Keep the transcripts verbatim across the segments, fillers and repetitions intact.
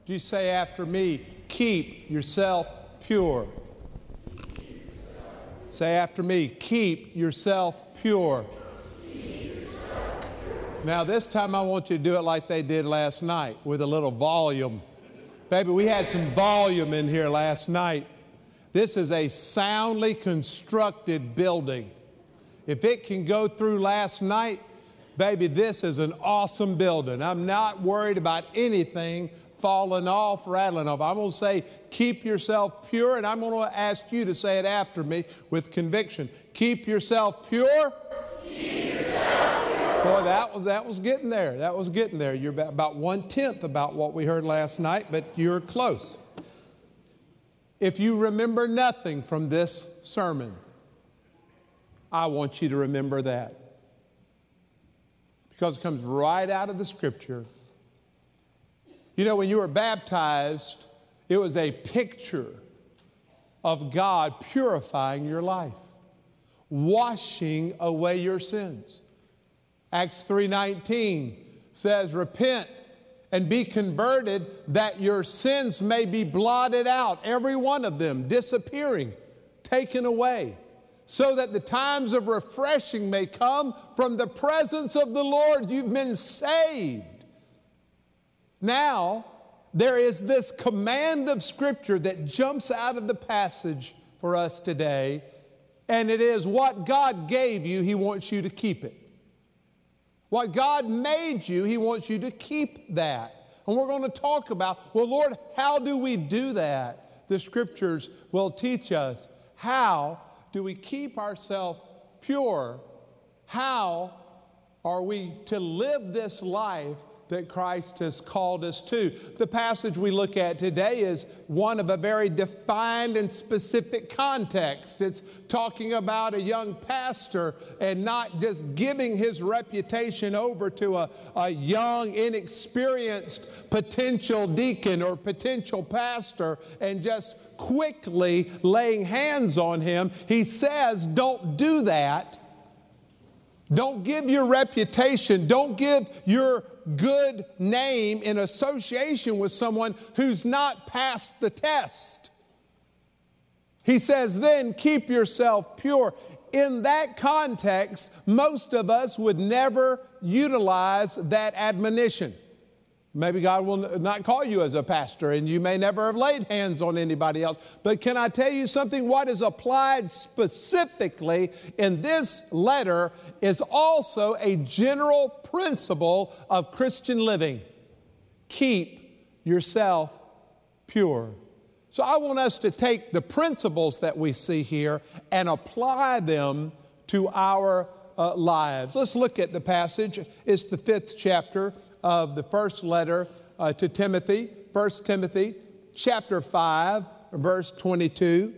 Do you say after me, keep yourself pure? Say after me, keep yourself pure. Now this time I want you to do it like they did last night with a little volume. Baby, we had some volume in here last night. This is a soundly constructed building. If it can go through last night, baby, this is an awesome building. I'm not worried about anything falling off, rattling off. I'm going to say, keep yourself pure, and I'm going to ask you to say it after me with conviction. Keep yourself pure. Keep yourself pure. Boy, that was, that was getting there. That was getting there. You're about, about one-tenth about what we heard last night, but you're close. If you remember nothing from this sermon, I want you to remember that. Because it comes right out of the Scripture. You know, when you were baptized, it was a picture of God purifying your life, washing away your sins. Acts three nineteen says, repent and be converted that your sins may be blotted out, every one of them disappearing, taken away, so that the times of refreshing may come from the presence of the Lord. You've been saved. Now, there is this command of Scripture that jumps out of the passage for us today, and it is what God gave you, He wants you to keep it. What God made you, He wants you to keep that. And we're going to talk about, well, Lord, how do we do that? The Scriptures will teach us. How do we keep ourselves pure? How are we to live this life that Christ has called us to? The passage we look at today is one of a very defined and specific context. It's talking about a young pastor and not just giving his reputation over to a, a young, inexperienced potential deacon or potential pastor and just quickly laying hands on him. He says, don't do that. Don't give your reputation, don't give your good name in association with someone who's not passed the test. He says, then keep yourself pure. In that context, most of us would never utilize that admonition. Maybe God will not call you as a pastor, and you may never have laid hands on anybody else. But can I tell you something? What is applied specifically in this letter is also a general principle of Christian living. Keep yourself pure. So I want us to take the principles that we see here and apply them to our uh, lives. Let's look at the passage. It's the fifth chapter of the first letter uh, to Timothy, First Timothy, chapter five, verse twenty-two.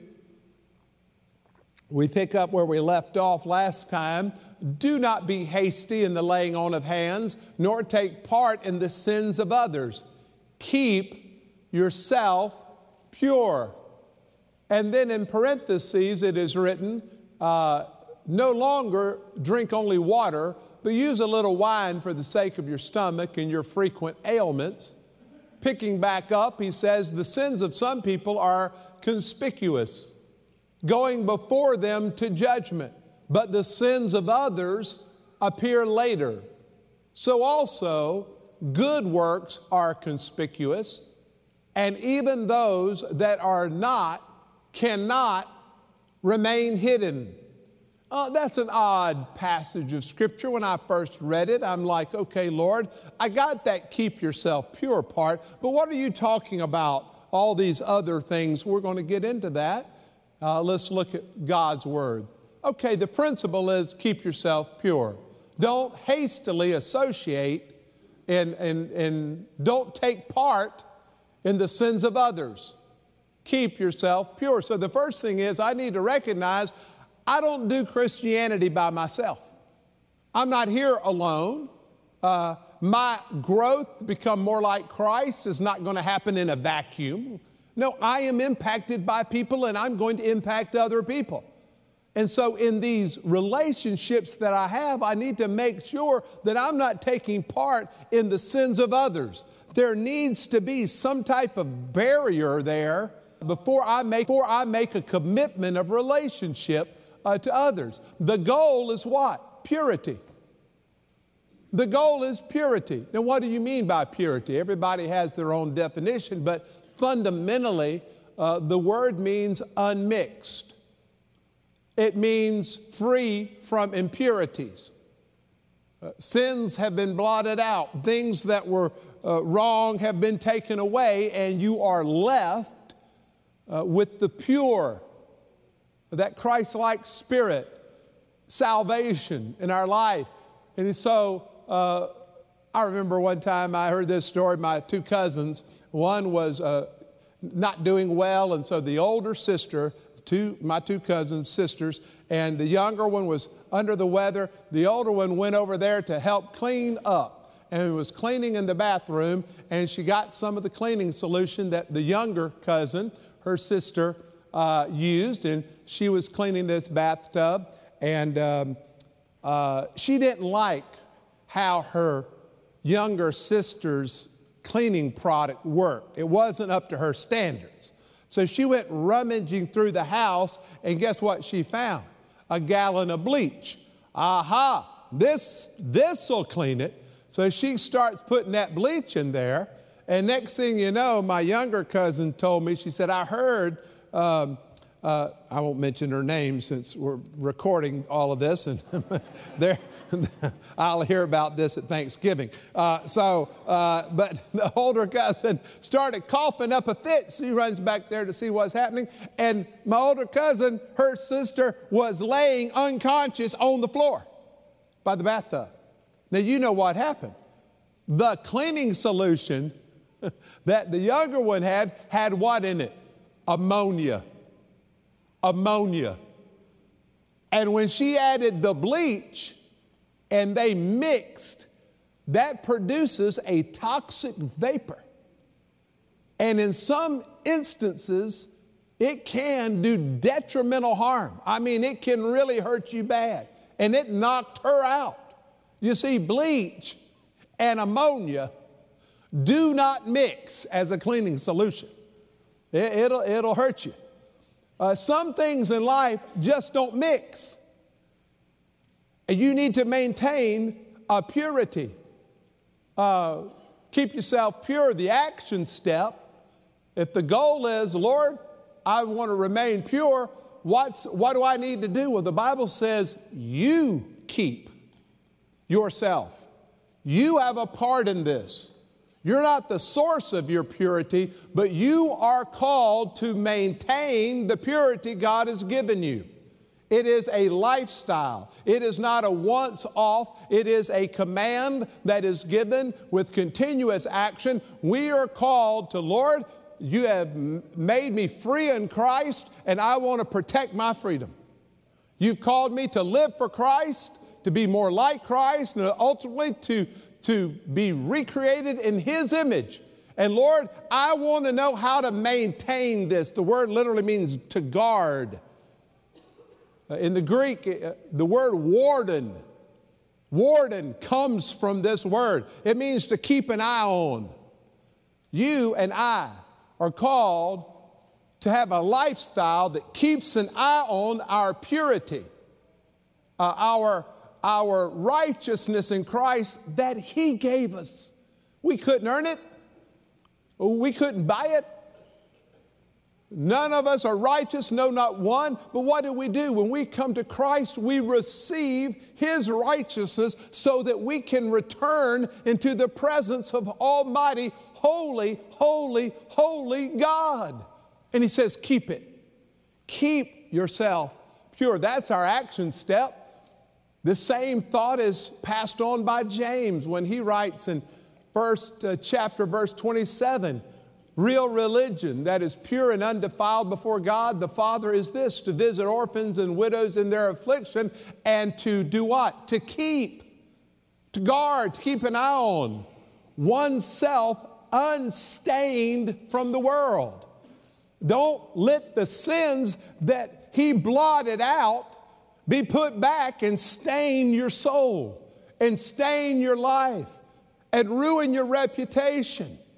We pick up where we left off last time. Do not be hasty in the laying on of hands, nor take part in the sins of others. Keep yourself pure. And then in parentheses it is written, uh, no longer drink only water, but use a little wine for the sake of your stomach and your frequent ailments. Picking back up, he says, the sins of some people are conspicuous, going before them to judgment, but the sins of others appear later. So also, good works are conspicuous, and even those that are not cannot remain hidden. Oh, that's an odd passage of Scripture. When I first read it, I'm like, okay, Lord, I got that keep yourself pure part, but what are you talking about? All these other things. We're going to get into that. Uh, let's look at God's Word. Okay, the principle is keep yourself pure. Don't hastily associate and, and, and don't take part in the sins of others. Keep yourself pure. So the first thing is I need to recognize I don't do Christianity by myself. I'm not here alone. Uh, my growth to become more like Christ is not going to happen in a vacuum. No, I am impacted by people and I'm going to impact other people. And so in these relationships that I have, I need to make sure that I'm not taking part in the sins of others. there needs to be some type of barrier there before I make, before I make a commitment of relationship uh, to others. The goal is what? Purity. The goal is purity. Now, what do you mean by purity? Everybody has their own definition, but fundamentally, uh, the word means unmixed. It means free from impurities. Uh, sins have been blotted out. Things that were uh, wrong have been taken away, and you are left uh, with the pure, that Christ-like spirit, salvation in our life. And so, uh, I remember one time I heard this story. My two cousins, one was uh, not doing well, and so the older sister, two, my two cousins, sisters, and the younger one was under the weather. The older one went over there to help clean up, and was cleaning in the bathroom, and she got some of the cleaning solution that the younger cousin, her sister, uh, used, and she was cleaning this bathtub, and um, uh, she didn't like how her younger sister's cleaning product worked. It wasn't up to her standards. So she went rummaging through the house, and guess what she found? A gallon of bleach. Aha, this, this'll clean it. So she starts putting that bleach in there, and next thing you know, my younger cousin told me, she said, I heard, um, uh, I won't mention her name since we're recording all of this, and there, I'll hear about this at Thanksgiving. Uh, so, uh, but the older cousin started coughing up a fit. She runs back there to see what's happening. And my older cousin, her sister, was laying unconscious on the floor by the bathtub. Now, you know what happened. The cleaning solution that the younger one had, had what in it? Ammonia. Ammonia. And when she added the bleach, and they mixed, that produces a toxic vapor. And in some instances, it can do detrimental harm. I mean, it can really hurt you bad. And it knocked her out. You see, bleach and ammonia do not mix as a cleaning solution. It, it'll, it'll hurt you. Uh, some things in life just don't mix. You need to maintain a purity. Uh, keep yourself pure, the action step. If the goal is, Lord, I want to remain pure, what's, what do I need to do? Well, the Bible says you keep yourself. You have a part in this. You're not the source of your purity, but you are called to maintain the purity God has given you. It is a lifestyle. It is not a once off. It is a command that is given with continuous action. We are called to, Lord, you have made me free in Christ, and I want to protect my freedom. You've called me to live for Christ, to be more like Christ, and ultimately to, to be recreated in His image. And Lord, I want to know how to maintain this. The word literally means to guard. In the Greek, the word warden, warden comes from this word. It means to keep an eye on. You and I are called to have a lifestyle that keeps an eye on our purity, uh, our, our righteousness in Christ that He gave us. We couldn't earn it. We couldn't buy it. None of us are righteous, no, not one. But what do we do? When we come to Christ, we receive His righteousness so that we can return into the presence of Almighty, holy, holy, holy God. And He says, keep it. Keep yourself pure. That's our action step. The same thought is passed on by James when he writes in first uh, chapter, verse twenty-seven, real religion that is pure and undefiled before God the Father is this, to visit orphans and widows in their affliction, and to do what? To keep, to guard, to keep an eye on oneself unstained from the world. Don't let the sins that He blotted out be put back and stain your soul and stain your life and ruin your reputation.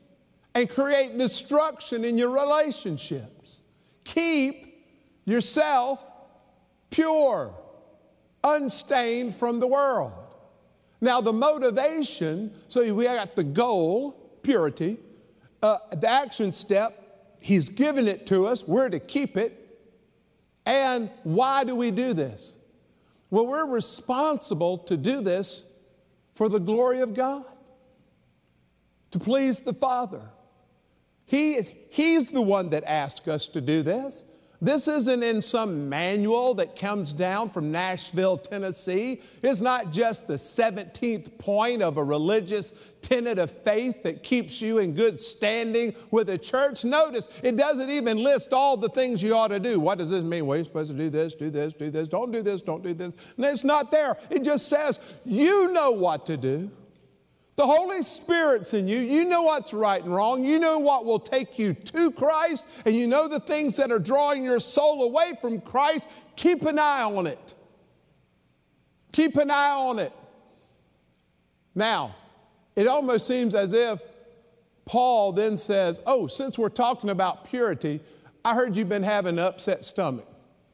and create destruction in your relationships. Keep yourself pure, unstained from the world. Now, the motivation, so we got the goal, purity, uh, the action step, he's given it to us, we're to keep it. And why do we do this? Well, we're responsible to do this for the glory of God, to please the Father. He is, he's the one that asked us to do this. This isn't in some manual that comes down from Nashville, Tennessee. It's not just the seventeenth point of a religious tenet of faith that keeps you in good standing with the church. Notice, it doesn't even list all the things you ought to do. What does this mean? Well, you're supposed to do this, do this, do this. Don't do this, don't do this. And it's not there. It just says, you know what to do. The Holy Spirit's in you. You know what's right and wrong. You know what will take you to Christ, and you know the things that are drawing your soul away from Christ. Keep an eye on it. Keep an eye on it. Now, it almost seems as if Paul then says, oh, since we're talking about purity, I heard you've been having an upset stomach.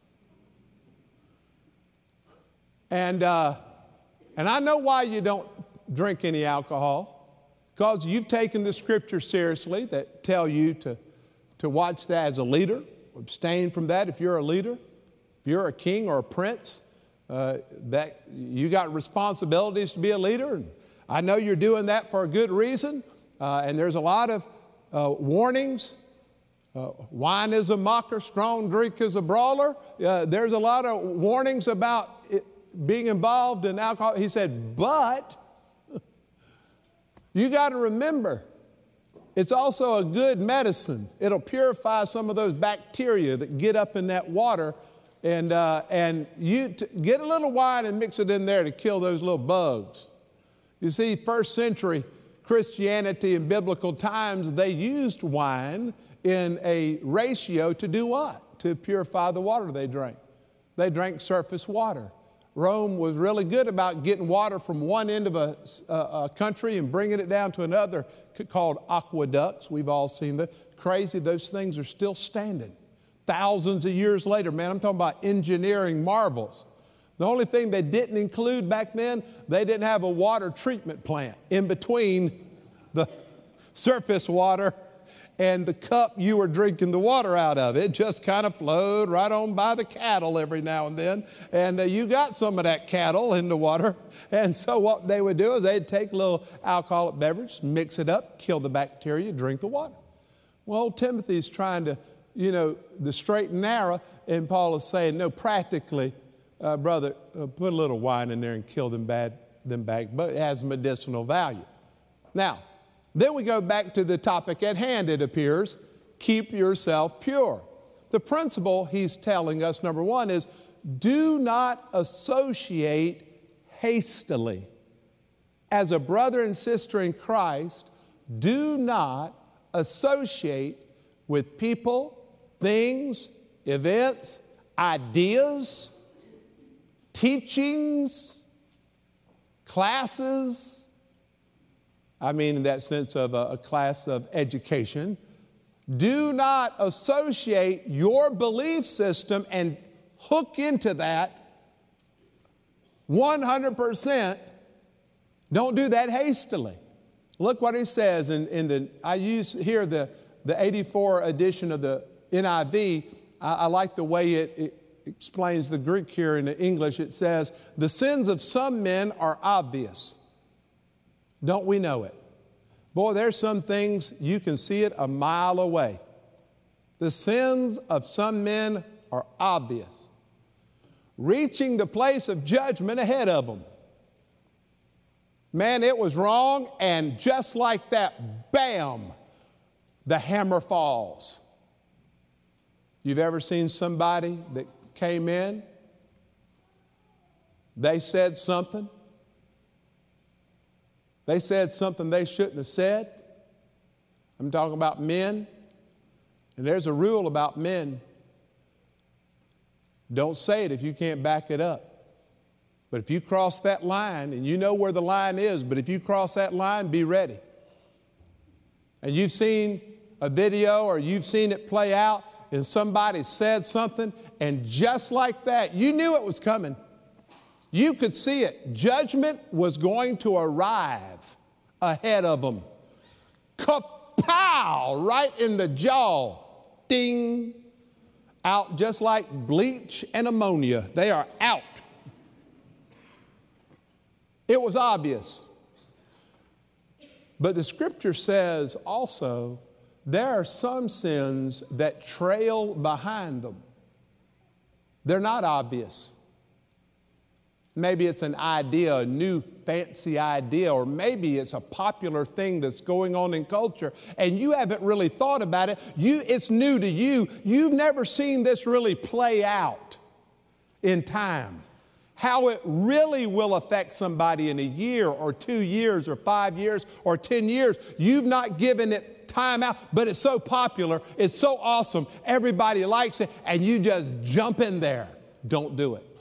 And, uh, and I know why you don't drink any alcohol, because you've taken the scripture seriously that tell you to, to watch that as a leader, abstain from that if you're a leader. If you're a king or a prince, uh, that you got responsibilities to be a leader. And I know you're doing that for a good reason, uh, and there's a lot of uh, warnings. Uh, wine is a mocker, strong drink is a brawler. Uh, there's a lot of warnings about it being involved in alcohol. He said, but you got to remember, it's also a good medicine. It'll purify some of those bacteria that get up in that water. And, uh, and you t- get a little wine and mix it in there to kill those little bugs. You see, first century Christianity in biblical times, they used wine in a ratio to do what? To purify the water they drank. They drank surface water. Rome was really good about getting water from one end of a, a, a country and bringing it down to another, called aqueducts. We've all seen that. Crazy, those things are still standing. Thousands of years later, man, I'm talking about engineering marvels. The only thing they didn't include back then, they didn't have a water treatment plant in between the surface water and the cup you were drinking the water out of. It just kind of flowed right on by the cattle every now and then. And uh, you got some of that cattle in the water. And so what they would do is they'd take a little alcoholic beverage, mix it up, kill the bacteria, drink the water. Well, Timothy's trying to, you know, the straight and narrow, and Paul is saying, no, practically, uh, brother, uh, put a little wine in there and kill them bad, them back, but it has medicinal value. Now, then we go back to the topic at hand, it appears. Keep yourself pure. The principle he's telling us, number one, is do not associate hastily. As a brother and sister in Christ, do not associate with people, things, events, ideas, teachings, classes. I mean, in that sense of a, a class of education. Do not associate your belief system and hook into that one hundred percent. Don't do that hastily. Look what he says in, in the, I use here the, the eighty-four edition of the N I V. I, I like the way it, it explains the Greek here in the English. It says, the sins of some men are obvious. Don't we know it? Boy, there's some things you can see it a mile away. The sins of some men are obvious, reaching the place of judgment ahead of them. Man, it was wrong, and just like that, bam, the hammer falls. You've ever seen somebody that came in, they said something, They said something they shouldn't have said. I'm talking about men. And there's a rule about men. Don't say it if you can't back it up. But if you cross that line, and you know where the line is, but if you cross that line, be ready. and you've seen a video or you've seen it play out and somebody said something, and just like that, you knew it was coming. You could see it. Judgment was going to arrive ahead of them. Kapow! Right in the jaw. Ding! Out just like bleach and ammonia. They are out. It was obvious. But the scripture says also, there are some sins that trail behind them. They're not obvious. Maybe it's an idea, a new fancy idea, or maybe it's a popular thing that's going on in culture, and you haven't really thought about it. You, it's new to you. You've never seen this really play out in time. How it really will affect somebody in a year or two years or five years or ten years. You've not given it time out, but it's so popular, it's so awesome, everybody likes it, and you just jump in there. Don't do it.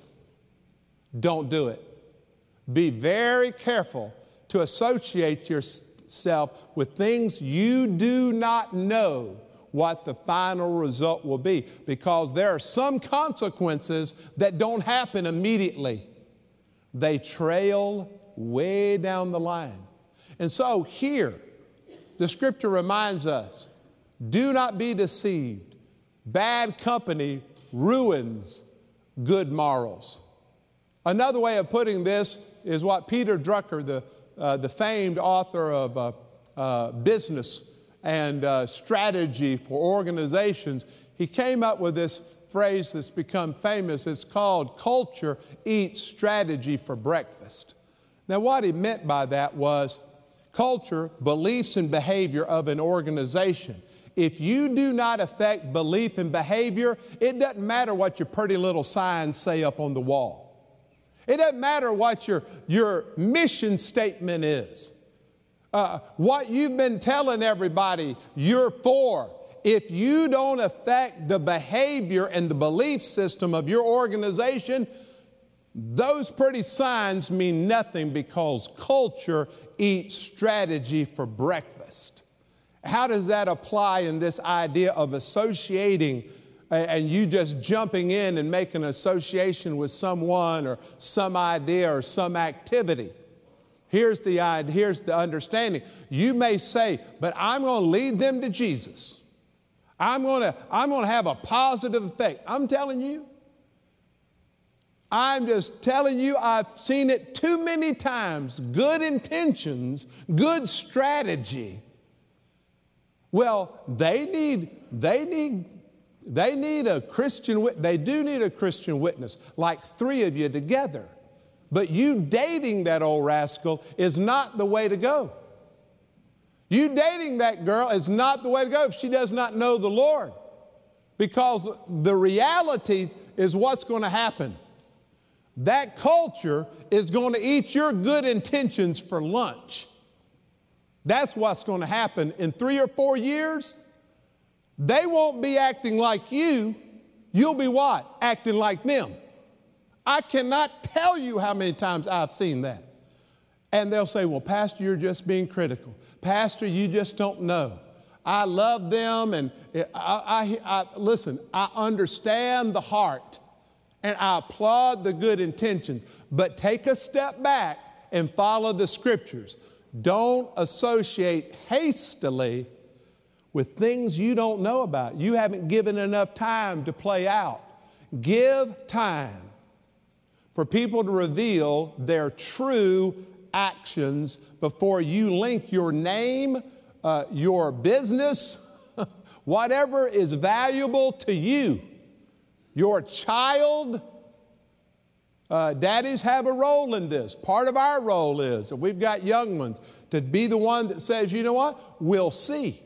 Don't do it. Be very careful to associate yourself with things you do not know what the final result will be, because there are some consequences that don't happen immediately. They trail way down the line. And so here, the scripture reminds us, do not be deceived. Bad company ruins good morals. Another way of putting this is what Peter Drucker, the, uh, the famed author of uh, uh, business and uh, strategy for organizations, he came up with this phrase that's become famous. It's called culture eats strategy for breakfast. Now, what he meant by that was culture, beliefs and behavior of an organization. If you do not affect belief and behavior, it doesn't matter what your pretty little signs say up on the wall. It doesn't matter what your, your mission statement is. Uh, what you've been telling everybody you're for. If you don't affect the behavior and the belief system of your organization, those pretty signs mean nothing, because culture eats strategy for breakfast. How does that apply in this idea of associating and you just jumping in and making an association with someone or some idea or some activity? Here's the idea, here's the understanding. You may say, but I'm going to lead them to Jesus. I'm going to, I'm going to have a positive effect. I'm telling you, I'm just telling you, I've seen it too many times. Good intentions, good strategy. Well, they need, they need, they need a Christian, they do need a Christian witness, like three of you together. But you dating that old rascal is not the way to go. You dating that girl is not the way to go if she does not know the Lord. Because the reality is what's going to happen. That culture is going to eat your good intentions for lunch. That's what's going to happen. In three or four years, they won't be acting like you. You'll be what? Acting like them. I cannot tell you how many times I've seen that. And they'll say, well, Pastor, you're just being critical. Pastor, you just don't know. I love them, and I, I, I, listen, I understand the heart, and I applaud the good intentions, but take a step back and follow the scriptures. Don't associate hastily with things you don't know about. You haven't given enough time to play out. Give time for people to reveal their true actions before you link your name, uh, your business, whatever is valuable to you. Your child, uh, daddies have a role in this. Part of our role is, if we've got young ones, to be the one that says, you know what, we'll see.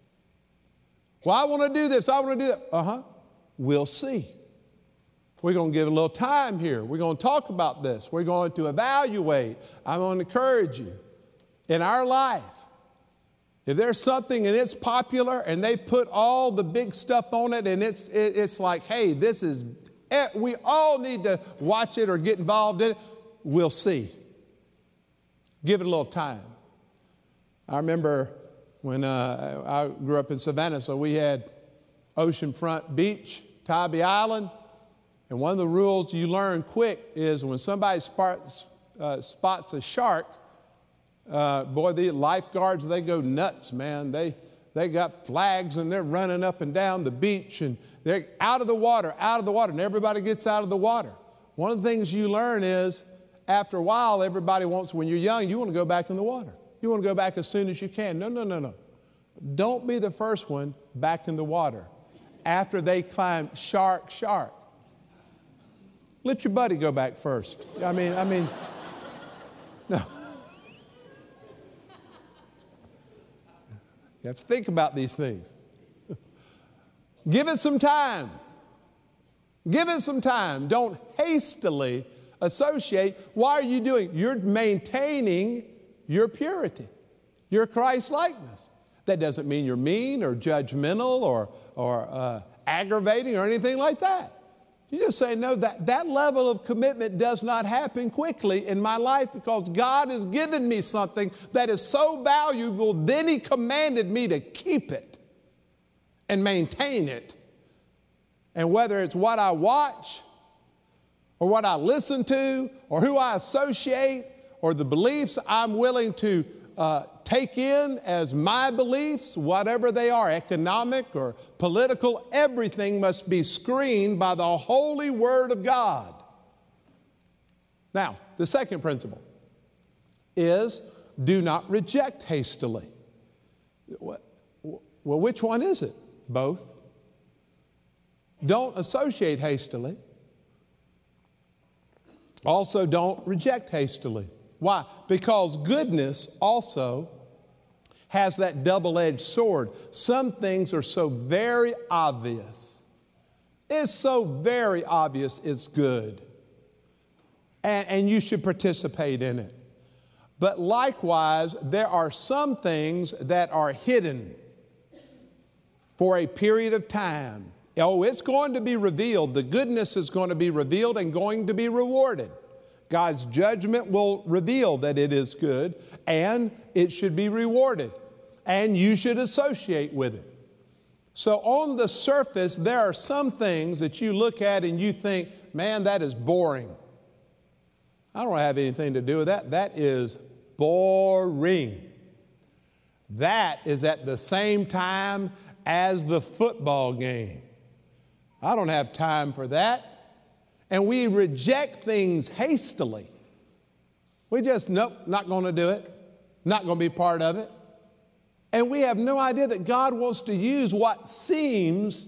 Well, I want to do this, I want to do that. Uh-huh, we'll see. We're going to give a little time here. We're going to talk about this. We're going to evaluate. I'm going to encourage you. In our life, if there's something and it's popular and they've put all the big stuff on it and it's, it, it's like, hey, this is, we all need to watch it or get involved in it, we'll see. Give it a little time. I remember when uh, I grew up in Savannah, so we had oceanfront beach, Tybee Island, and one of the rules you learn quick is when somebody spots, uh, spots a shark, uh, boy, the lifeguards, they go nuts, man. They, they got flags and they're running up and down the beach and they're out of the water, out of the water, and everybody gets out of the water. One of the things you learn is after a while, everybody wants, when you're young, you want to go back in the water. You want to go back as soon as you can. No, no, no, no. Don't be the first one back in the water after they climb shark, shark. Let your buddy go back first. I mean, I mean, no. You have to think about these things. Give it some time. Give it some time. Don't hastily associate. Why are you doing? You're maintaining your purity, your Christ-likeness. That doesn't mean you're mean or judgmental or, or uh, aggravating or anything like that. You just say, no, that, that level of commitment does not happen quickly in my life because God has given me something that is so valuable, then He commanded me to keep it and maintain it. And whether it's what I watch or what I listen to or who I associate or the beliefs I'm willing to uh, take in as my beliefs, whatever they are, economic or political, everything must be screened by the holy Word of God. Now, the second principle is do not reject hastily. Well, which one is it? Both. Don't associate hastily. Also, don't reject hastily. Why? Because goodness also has that double-edged sword. Some things are so very obvious. It's so very obvious it's good. And, and you should participate in it. But likewise, there are some things that are hidden for a period of time. Oh, it's going to be revealed. The goodness is going to be revealed and going to be rewarded. God's judgment will reveal that it is good and it should be rewarded. And you should associate with it. So on the surface, there are some things that you look at and you think, man, that is boring. I don't have anything to do with that. That is boring. That is at the same time as the football game. I don't have time for that. And we reject things hastily. We just, nope, not going to do it. Not going to be part of it. And we have no idea that God wants to use what seems,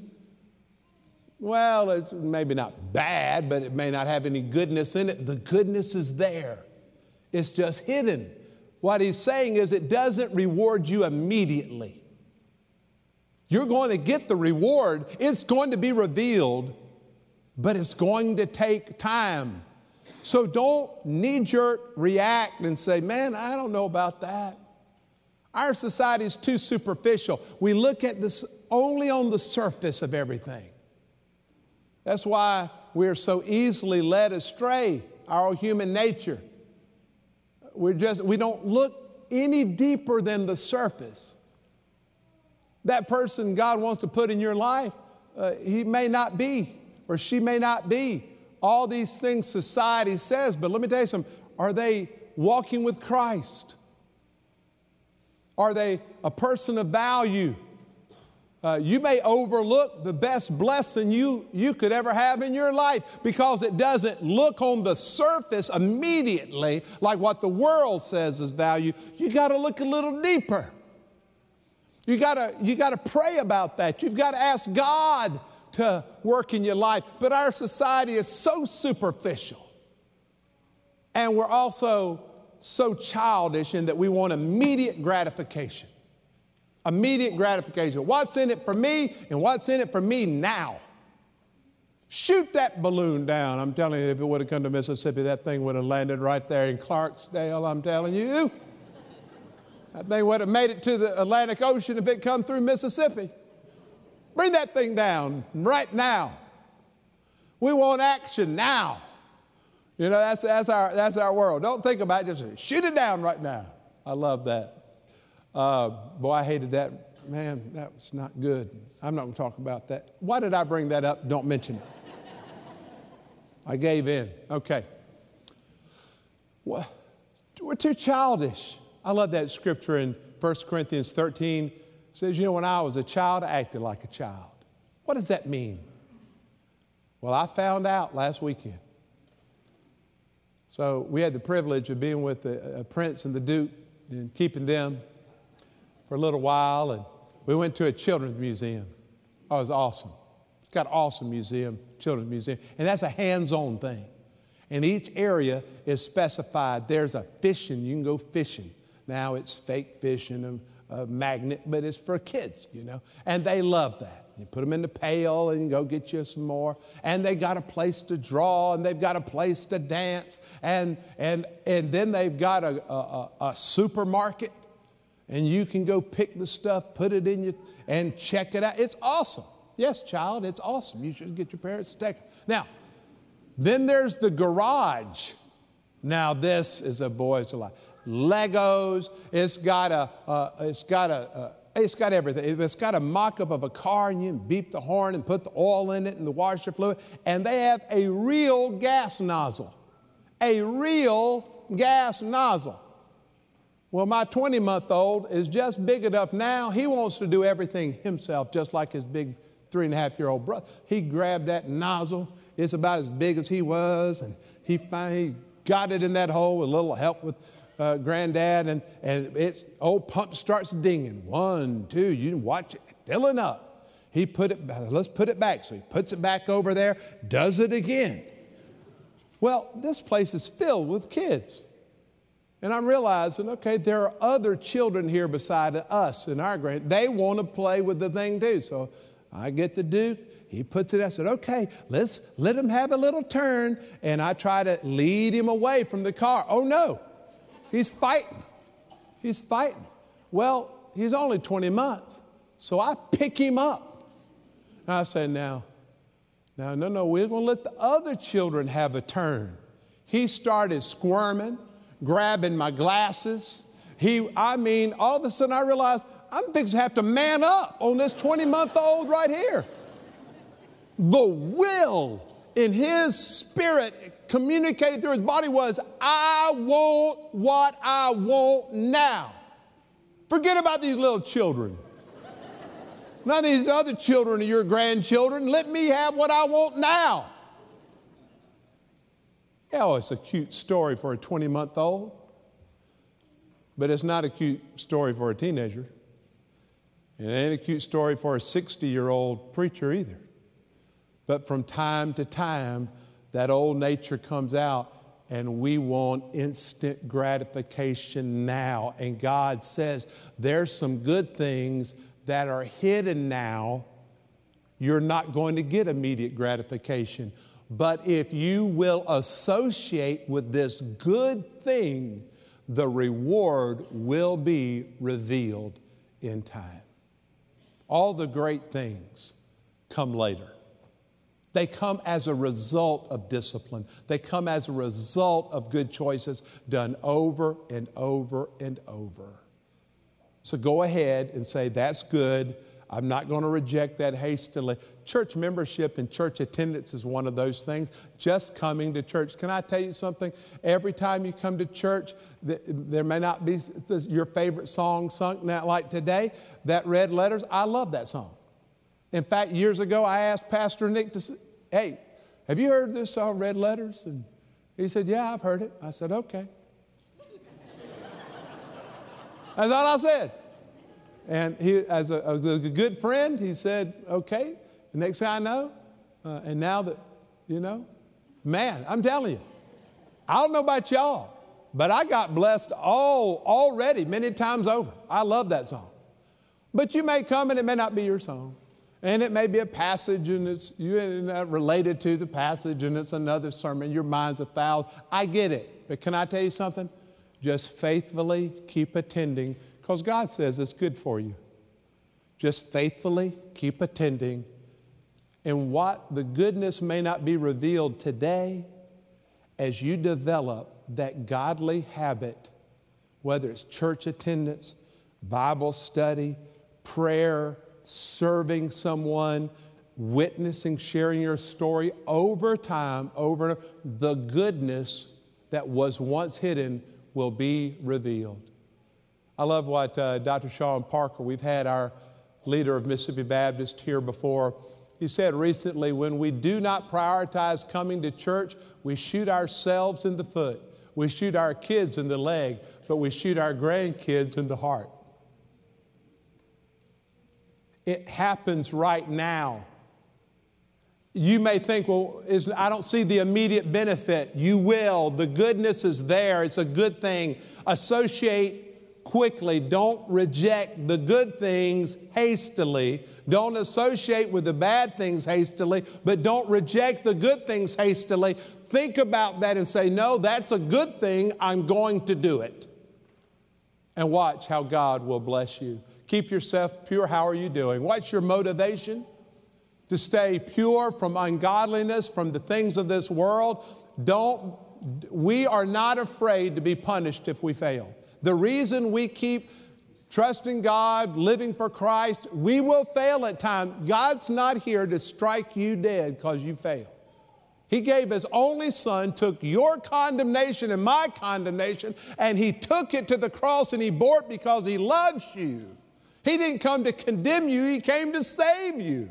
well, it's maybe not bad, but it may not have any goodness in it. The goodness is there. It's just hidden. What He's saying is it doesn't reward you immediately. You're going to get the reward. It's going to be revealed, but it's going to take time. So don't knee-jerk react and say, man, I don't know about that. Our society is too superficial. We look at this only on the surface of everything. That's why we're so easily led astray, our human nature. We're just, we don't look any deeper than the surface. That person God wants to put in your life, uh, he may not be, or she may not be all these things society says, but let me tell you something. Are they walking with Christ? Are they a person of value? Uh, you may overlook the best blessing you, you could ever have in your life because it doesn't look on the surface immediately like what the world says is value. You got to look a little deeper. You got to you got to pray about that. You've got to ask God to work in your life. But our society is so superficial. And we're also so childish in that we want immediate gratification. Immediate gratification. What's in it for me and what's in it for me now? Shoot that balloon down. I'm telling you, if it would have come to Mississippi, that thing would have landed right there in Clarksdale, I'm telling you. That thing would have made it to the Atlantic Ocean if it come through Mississippi. Bring that thing down right now. We want action now. You know, that's, that's, our, that's our world. Don't think about it. Just shoot it down right now. I love that. Uh, boy, I hated that. Man, that was not good. I'm not going to talk about that. Why did I bring that up? Don't mention it. I gave in. Okay. Well, we're too childish. I love that scripture in First Corinthians thirteen. It says, you know, when I was a child, I acted like a child. What does that mean? Well, I found out last weekend. So we had the privilege of being with the uh, Prince and the Duke and keeping them for a little while. And we went to a children's museum. Oh, it was awesome. It's got an awesome museum, children's museum. And that's a hands-on thing. And each area is specified. There's a fishing. You can go fishing. Now it's fake fishing, and a magnet, but it's for kids, you know. And they love that. You put them in the pail and you go get you some more. And they got a place to draw, and they've got a place to dance. And and and then they've got a, a, a supermarket, and you can go pick the stuff, put it in you, and check it out. It's awesome. Yes, child, it's awesome. You should get your parents to take it. Now, then there's the garage. Now, this is a boy's delight. Legos. It's got a. Uh, it's got a. Uh, it's got everything. It's got a mock-up of a car, and you can beep the horn and put the oil in it and the washer fluid. And they have a real gas nozzle, a real gas nozzle. Well, my twenty-month-old is just big enough now. He wants to do everything himself, just like his big three-and-a-half-year-old brother. He grabbed that nozzle. It's about as big as he was, and he finally got it in that hole with a little help with Uh, granddad, and, and its old pump starts dinging. One, two, you can watch it filling up. He put it, let's put it back. So he puts it back over there, does it again. Well, this place is filled with kids. And I'm realizing, okay, there are other children here beside us and our grand. They want to play with the thing too. So I get the Duke. He puts it, I said, okay, let's let him have a little turn. And I try to lead him away from the car. Oh, no. He's fighting. He's fighting. Well, he's only twenty months, so I pick him up. And I say, now, now, no, no, we're going to let the other children have a turn. He started squirming, grabbing my glasses. He, I mean, all of a sudden I realized I'm fixing to have to man up on this twenty-month-old right here. The will in his spirit communicated through his body was, I want what I want now. Forget about these little children. None of these other children are your grandchildren. Let me have what I want now. Yeah, oh, it's a cute story for a twenty-month-old, but it's not a cute story for a teenager. It ain't a cute story for a sixty-year-old preacher either. But from time to time, that old nature comes out, and we want instant gratification now. And God says there's some good things that are hidden now. You're not going to get immediate gratification. But if you will associate with this good thing, the reward will be revealed in time. All the great things come later. They come as a result of discipline. They come as a result of good choices done over and over and over. So go ahead and say, that's good. I'm not going to reject that hastily. Church membership and church attendance is one of those things. Just coming to church. Can I tell you something? Every time you come to church, there may not be your favorite song sung. Now, like today, that Red Letters, I love that song. In fact, years ago, I asked Pastor Nick to say, hey, have you heard this song, Red Letters? And he said, yeah, I've heard it. I said, okay. That's all I said. And he, as a, a, a good friend, he said, okay. The next thing I know, uh, and now that, you know, man, I'm telling you, I don't know about y'all, but I got blessed all already many times over. I love that song. But you may come and it may not be your song. And it may be a passage and it's you know, related to the passage and it's another sermon. Your mind's a thousand. I get it. But can I tell you something? Just faithfully keep attending because God says it's good for you. Just faithfully keep attending. And what the goodness may not be revealed today, as you develop that godly habit, whether it's church attendance, Bible study, prayer, serving someone, witnessing, sharing your story over time, over the goodness that was once hidden will be revealed. I love what uh, Doctor Sean Parker, we've had our leader of Mississippi Baptist here before. He said recently, when we do not prioritize coming to church, we shoot ourselves in the foot. We shoot our kids in the leg, but we shoot our grandkids in the heart. It happens right now. You may think, well, is, I don't see the immediate benefit. You will. The goodness is there. It's a good thing. Associate quickly. Don't reject the good things hastily. Don't associate with the bad things hastily, but don't reject the good things hastily. Think about that and say, no, that's a good thing. I'm going to do it. And watch how God will bless you. Keep yourself pure. How are you doing? What's your motivation? To stay pure from ungodliness, from the things of this world. Don't, we are not afraid to be punished if we fail. The reason we keep trusting God, living for Christ, we will fail at times. God's not here to strike you dead because you fail. He gave His only Son, took your condemnation and my condemnation, and He took it to the cross and He bore it because He loves you. He didn't come to condemn you. He came to save you.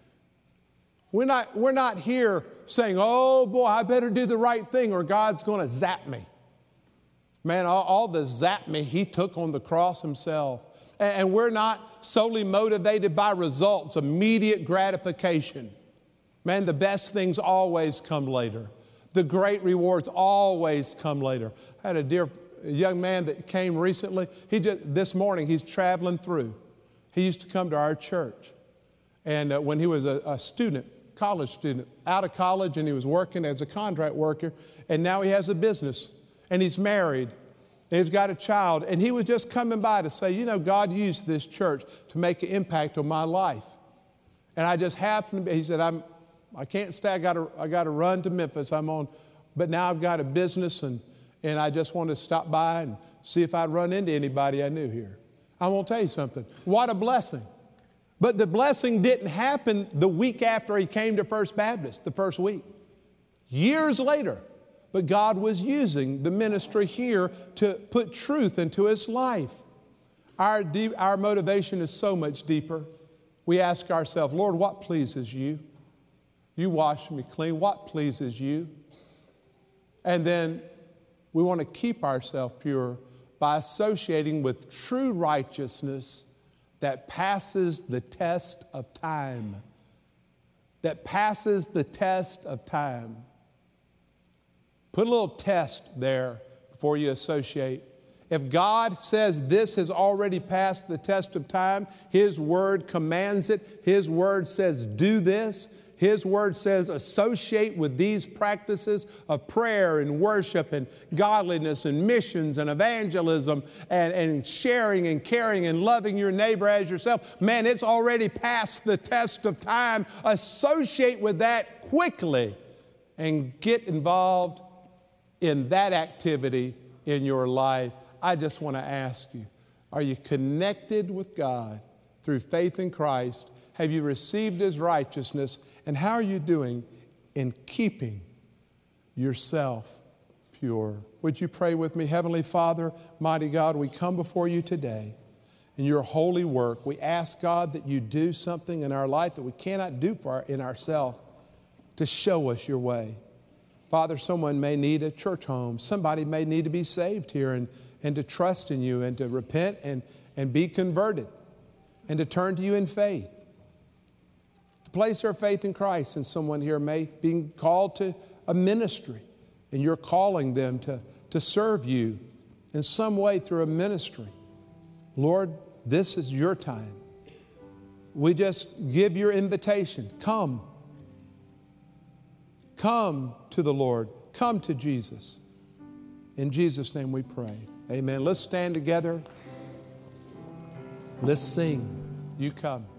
We're not, we're not here saying, oh, boy, I better do the right thing or God's going to zap me. Man, all, all the zap me He took on the cross Himself. And, and we're not solely motivated by results, immediate gratification. Man, the best things always come later. The great rewards always come later. I had a dear young man that came recently. He just, this morning, he's traveling through. He used to come to our church. And uh, when he was a, a student, college student, out of college, and he was working as a contract worker, and now he has a business, and he's married, and he's got a child, and he was just coming by to say, you know, God used this church to make an impact on my life. And I just happened to be, he said, I'm, I can't stay, I gotta, I gotta run to Memphis, I'm on, but now I've got a business, and, and I just wanted to stop by and see if I'd run into anybody I knew here. I'm gonna tell you something, what a blessing. But the blessing didn't happen the week after he came to First Baptist, the first week. Years later. But God was using the ministry here to put truth into his life. Our, deep, our motivation is so much deeper. We ask ourselves, Lord, what pleases you? You wash me clean. What pleases you? And then we want to keep ourselves pure by associating with true righteousness that passes the test of time. That passes the test of time. Put a little test there before you associate. If God says this has already passed the test of time, His Word commands it, His Word says do this, His Word says associate with these practices of prayer and worship and godliness and missions and evangelism and, and sharing and caring and loving your neighbor as yourself. Man, it's already passed the test of time. Associate with that quickly and get involved in that activity in your life. I just want to ask you, are you connected with God through faith in Christ? Have you received His righteousness? And how are you doing in keeping yourself pure? Would you pray with me? Heavenly Father, mighty God, we come before you today in your holy work. We ask, God, that you do something in our life that we cannot do for our, in ourselves to show us your way. Father, someone may need a church home. Somebody may need to be saved here and, and to trust in you and to repent and, and be converted and to turn to you in faith. To place their faith in Christ. And someone here may be called to a ministry and you're calling them to, to serve you in some way through a ministry. Lord, this is your time. We just give your invitation. Come. Come to the Lord. Come to Jesus. In Jesus' name we pray. Amen. Let's stand together. Let's sing. You come.